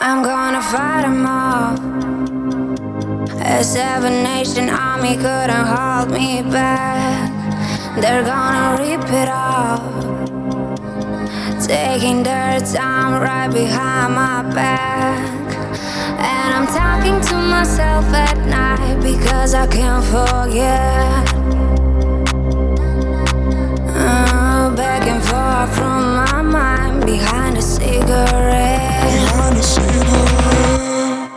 I'm gonna fight them all. A seven-nation army couldn't hold me back. They're gonna rip it off, taking their time right behind my back. And I'm talking to myself at night because I can't forget. Back and forth from my mind behind a cigarette. Behind a cigarette.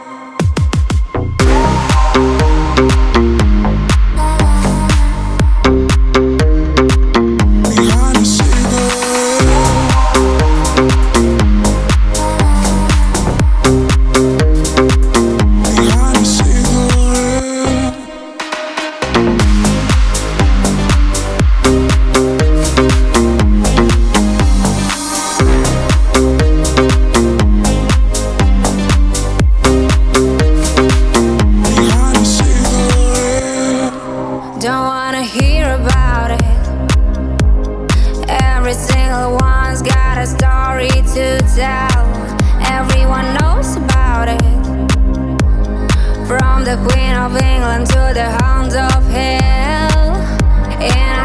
Don't wanna hear about it. Every single one's got a story to tell. Everyone knows about it, from the Queen of England to the Hounds of Hell. And